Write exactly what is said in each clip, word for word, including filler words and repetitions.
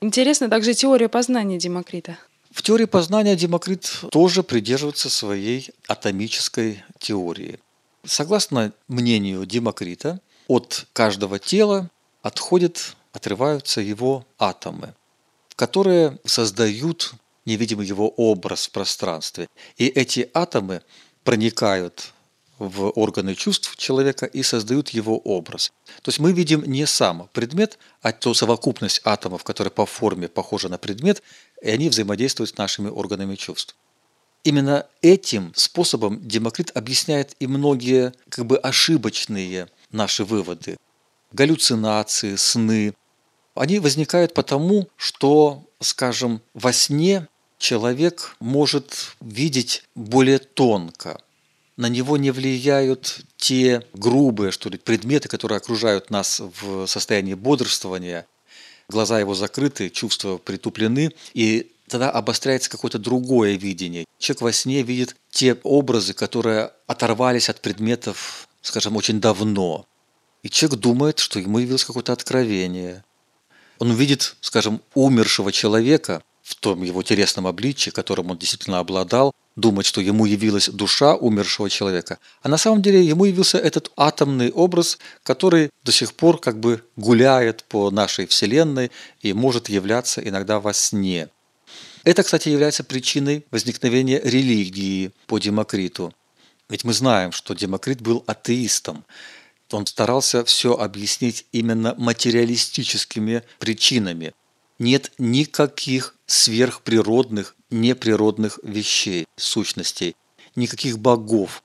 Интересна также теория познания Демокрита. В теории познания Демокрит тоже придерживается своей атомической теории. Согласно мнению Демокрита, от каждого тела отходят, отрываются его атомы, которые создают невидимый его образ в пространстве. И эти атомы проникают в органы чувств человека и создают его образ. То есть мы видим не сам предмет, а ту совокупность атомов, которые по форме похожи на предмет, и они взаимодействуют с нашими органами чувств. Именно этим способом Демокрит объясняет и многие как бы ошибочные наши выводы. Галлюцинации, сны. Они возникают потому, что, скажем, во сне человек может видеть более тонко. На него не влияют те грубые, что ли, предметы, которые окружают нас в состоянии бодрствования. Глаза его закрыты, чувства притуплены, и тогда обостряется какое-то другое видение. Человек во сне видит те образы, которые оторвались от предметов, скажем, очень давно. И человек думает, что ему явилось какое-то откровение. Он увидит, скажем, умершего человека в том его телесном обличии, которым он действительно обладал, думать, что ему явилась душа умершего человека. А на самом деле ему явился этот атомный образ, который до сих пор как бы гуляет по нашей Вселенной и может являться иногда во сне. Это, кстати, является причиной возникновения религии по Демокриту. Ведь мы знаем, что Демокрит был атеистом. Он старался все объяснить именно материалистическими причинами. Нет никаких сверхприродных, неприродных вещей, сущностей, никаких богов.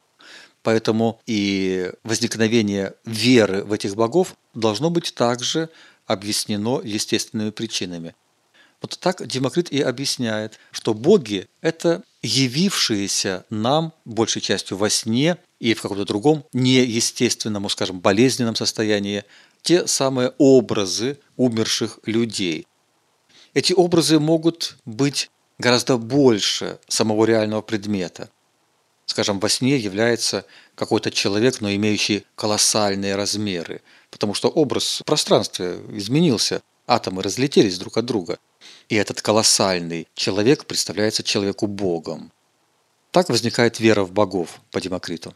Поэтому и возникновение веры в этих богов должно быть также объяснено естественными причинами. Вот так Демокрит и объясняет, что боги – это явившиеся нам, большей частью во сне и в каком-то другом неестественном, скажем, болезненном состоянии, те самые образы умерших людей. Эти образы могут быть гораздо больше самого реального предмета. Скажем, во сне является какой-то человек, но имеющий колоссальные размеры, потому что образ в пространстве изменился, атомы разлетелись друг от друга. И этот колоссальный человек представляется человеку Богом. Так возникает вера в богов по Демокриту.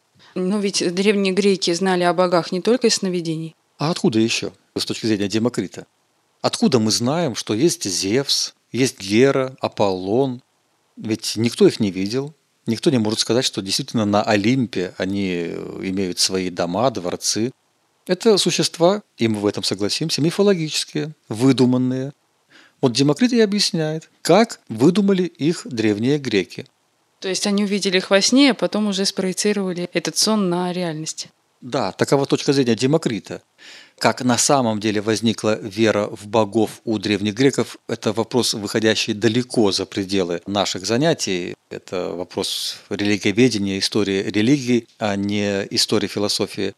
Но ведь древние греки знали о богах не только из сновидений. А откуда еще, с точки зрения Демокрита? Откуда мы знаем, что есть Зевс, есть Гера, Аполлон? Ведь никто их не видел. Никто не может сказать, что действительно на Олимпе они имеют свои дома, дворцы. Это существа, и мы в этом согласимся, мифологические, выдуманные. Вот Демокрит и объясняет, как выдумали их древние греки. То есть они увидели их во сне, а потом уже спроецировали этот сон на реальность. Да, такова точка зрения Демокрита. Как на самом деле возникла вера в богов у древних греков, это вопрос, выходящий далеко за пределы наших занятий. Это вопрос религиоведения, истории религии, а не истории философии.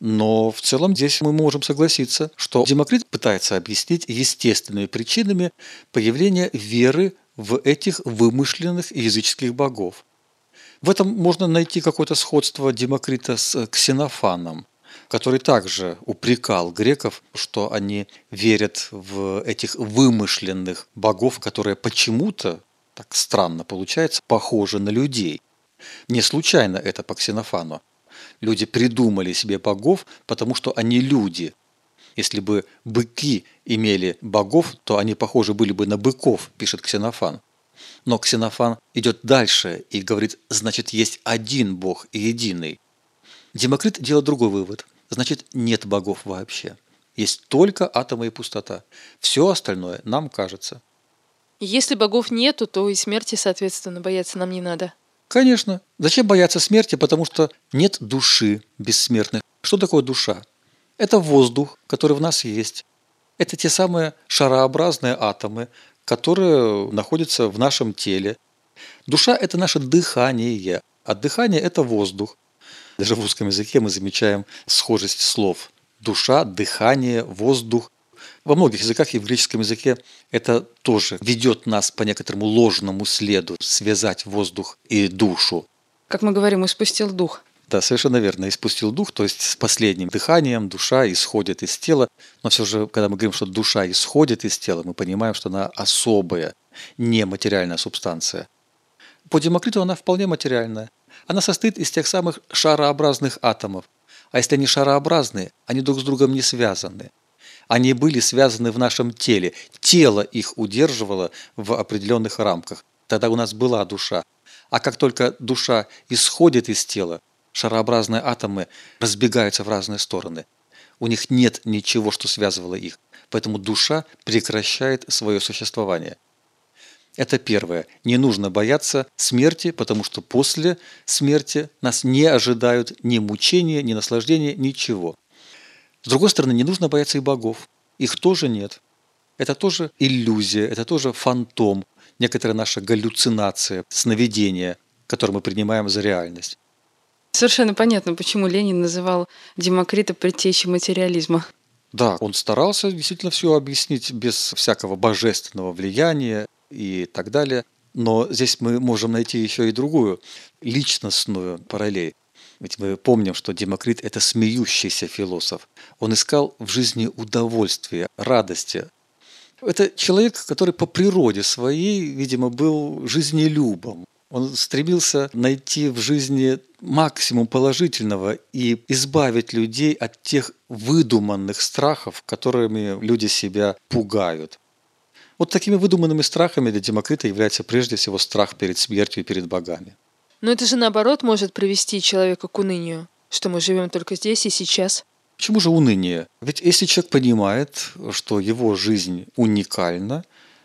Но в целом здесь мы можем согласиться, что Демокрит пытается объяснить естественными причинами появления веры в этих вымышленных языческих богов. В этом можно найти какое-то сходство Демокрита с Ксенофаном, который также упрекал греков, что они верят в этих вымышленных богов, которые почему-то, так странно получается, похожи на людей. Не случайно это по Ксенофану. Люди придумали себе богов, потому что они люди. Если бы быки имели богов, то они похожи были бы на быков, пишет Ксенофан. Но Ксенофан идет дальше и говорит, значит, есть один Бог и единый. Демокрит делает другой вывод. Значит, нет богов вообще. Есть только атомы и пустота. Все остальное нам кажется. Если богов нету, то и смерти, соответственно, бояться нам не надо. Конечно. Зачем бояться смерти? Потому что нет души бессмертных. Что такое душа? Это воздух, который в нас есть. Это те самые шарообразные атомы, которые находятся в нашем теле. Душа – это наше дыхание, а дыхание – это воздух. Даже в русском языке мы замечаем схожесть слов. Душа, дыхание, воздух. Во многих языках и в греческом языке это тоже ведет нас по некоторому ложному следу, связать воздух и душу. Как мы говорим, испустил дух. Да, совершенно верно. Испустил дух, то есть с последним дыханием душа исходит из тела. Но все же, когда мы говорим, что душа исходит из тела, мы понимаем, что она особая, нематериальная субстанция. По Демокриту она вполне материальная. Она состоит из тех самых шарообразных атомов. А если они шарообразные, они друг с другом не связаны. Они были связаны в нашем теле. Тело их удерживало в определенных рамках. Тогда у нас была душа. А как только душа исходит из тела, шарообразные атомы разбегаются в разные стороны. У них нет ничего, что связывало их. Поэтому душа прекращает свое существование. Это первое. Не нужно бояться смерти, потому что после смерти нас не ожидают ни мучения, ни наслаждения, ничего. С другой стороны, не нужно бояться и богов. Их тоже нет. Это тоже иллюзия, это тоже фантом, некоторая наша галлюцинация, сновидение, которое мы принимаем за реальность. Совершенно понятно, почему Ленин называл Демокрита предтечей материализма. Да, он старался действительно все объяснить без всякого божественного влияния и так далее. Но здесь мы можем найти еще и другую личностную параллель. Ведь мы помним, что Демокрит – это смеющийся философ. Он искал в жизни удовольствия, радости. Это человек, который по природе своей, видимо, был жизнелюбом. Он стремился найти в жизни максимум положительного и избавить людей от тех выдуманных страхов, которыми люди себя пугают. Вот такими выдуманными страхами для Демокрита является прежде всего страх перед смертью и перед богами. Но это же наоборот может привести человека к унынию, что мы живем только здесь и сейчас. Почему же уныние? Ведь если человек понимает, что его жизнь уникальна,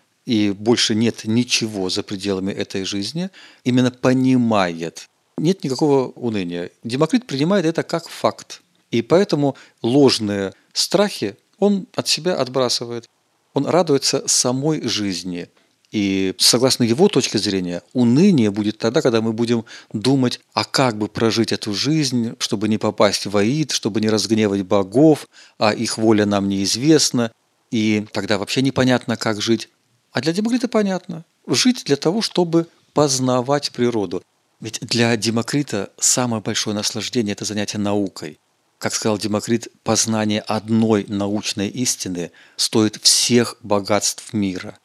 и больше нет ничего за пределами этой жизни, именно понимает, нет никакого уныния. Демокрит принимает это как факт. И поэтому ложные страхи он от себя отбрасывает. Он радуется самой жизни. И согласно его точке зрения, уныние будет тогда, когда мы будем думать, а как бы прожить эту жизнь, чтобы не попасть в аид, чтобы не разгневать богов, а их воля нам неизвестна, и тогда вообще непонятно, как жить. А для Демокрита понятно. Жить для того, чтобы познавать природу. Ведь для Демокрита самое большое наслаждение – это занятие наукой. Как сказал Демокрит, познание одной научной истины стоит всех богатств мира.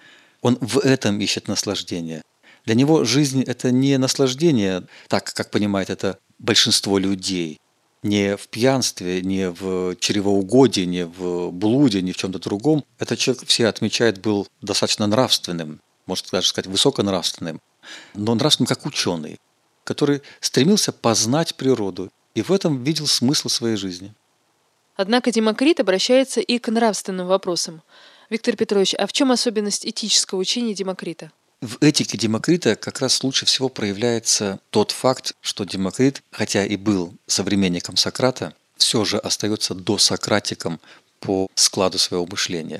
Он в этом ищет наслаждение. Для него жизнь – это не наслаждение, так как понимает это большинство людей. Не в пьянстве, не в чревоугодии, не в блуде, ни в чем-то другом. Этот человек, все отмечают, был достаточно нравственным, можно даже сказать, высоконравственным, но нравственным как ученый, который стремился познать природу и в этом видел смысл своей жизни. Однако Демокрит обращается и к нравственным вопросам. Виктор Петрович, а в чем особенность этического учения Демокрита? В этике Демокрита как раз лучше всего проявляется тот факт, что Демокрит, хотя и был современником Сократа, все же остается досократиком по складу своего мышления.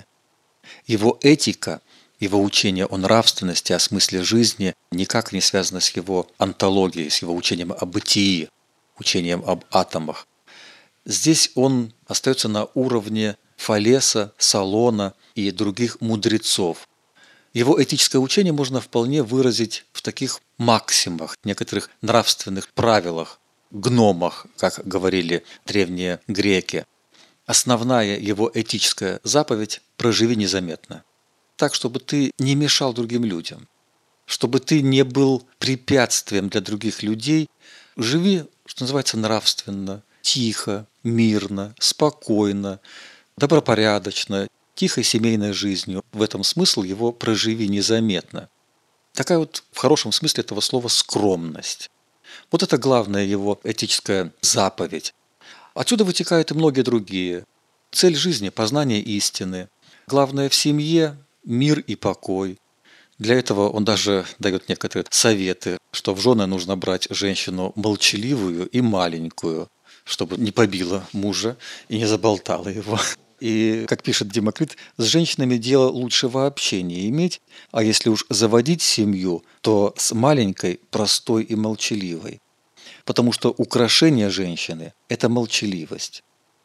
Его этика, его учение о нравственности, о смысле жизни никак не связано с его онтологией, с его учением о бытии, учением об атомах. Здесь он остается на уровне Фалеса, Салона и других мудрецов. Его этическое учение можно вполне выразить в таких максимах, некоторых нравственных правилах, гномах, как говорили древние греки. Основная его этическая заповедь – проживи незаметно. Так, чтобы ты не мешал другим людям, чтобы ты не был препятствием для других людей. Живи, что называется, нравственно, тихо, мирно, спокойно, добропорядочно, тихой семейной жизнью. В этом смысл его «проживи незаметно». Такая вот в хорошем смысле этого слова скромность. Вот это главная его этическая заповедь. Отсюда вытекают и многие другие. Цель жизни – познание истины. Главное в семье – мир и покой. Для этого он даже дает некоторые советы, что в жены нужно брать женщину молчаливую и маленькую, чтобы не побила мужа и не заболтала его. И, как пишет Демокрит, с женщинами дело лучше вообще не иметь, а если уж заводить семью, то с маленькой, простой и молчаливой. Потому что украшение женщины – это молчаливость.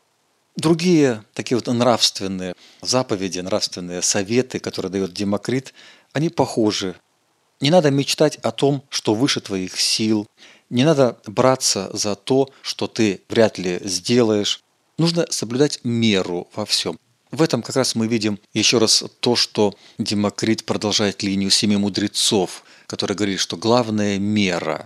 Другие такие вот нравственные заповеди, нравственные советы, которые дает Демокрит, они похожи. Не надо мечтать о том, что выше твоих сил. Не надо браться за то, что ты вряд ли сделаешь. Нужно соблюдать меру во всем. В этом как раз мы видим еще раз то, что Демокрит продолжает линию семи мудрецов, который говорит, что главная мера.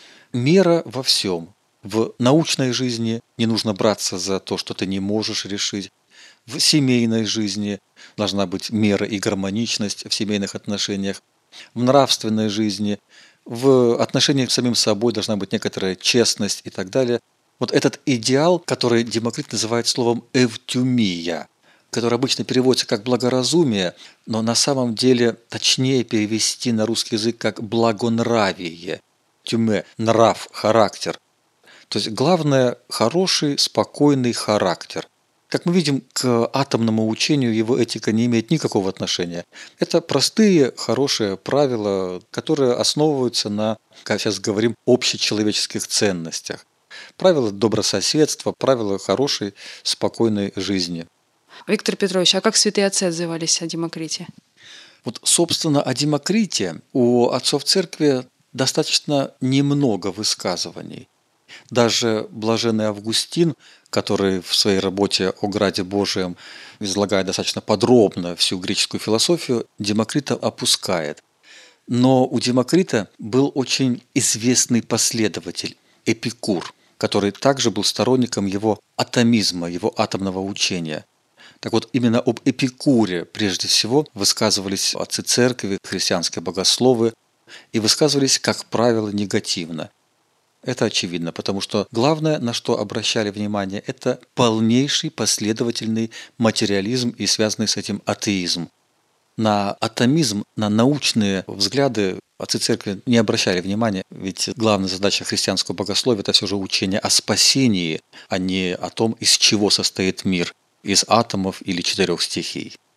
Мера во всем. В научной жизни не нужно браться за то, что ты не можешь решить. В семейной жизни должна быть мера и гармоничность в семейных отношениях. В нравственной жизни, в отношениях с самим собой должна быть некоторая честность и так далее. Вот этот идеал, который Демокрит называет словом «эвтюмия», который обычно переводится как «благоразумие», но на самом деле точнее перевести на русский язык как «благонравие». Тюме – нрав, характер. То есть главное – хороший, спокойный характер. Как мы видим, к атомному учению его этика не имеет никакого отношения. Это простые, хорошие правила, которые основываются на, как сейчас говорим, общечеловеческих ценностях. Правила добрососедства, правила хорошей, спокойной жизни. Виктор Петрович, а как святые отцы отзывались о Демокрите? Вот, собственно, о Демокрите у отцов церкви достаточно немного высказываний. Даже блаженный Августин, который в своей работе о Граде Божием излагает достаточно подробно всю греческую философию, Демокрита опускает. Но у Демокрита был очень известный последователь Эпикур, который также был сторонником его атомизма, его атомного учения. Так вот, именно об Эпикуре прежде всего высказывались отцы церкви, христианские богословы, и высказывались, как правило, негативно. Это очевидно, потому что главное, на что обращали внимание, это полнейший последовательный материализм и связанный с этим атеизм. На атомизм, на научные взгляды отцы церкви не обращали внимания, ведь главная задача христианского богословия – это все же учение о спасении, а не о том, из чего состоит мир – из атомов или четырех стихий.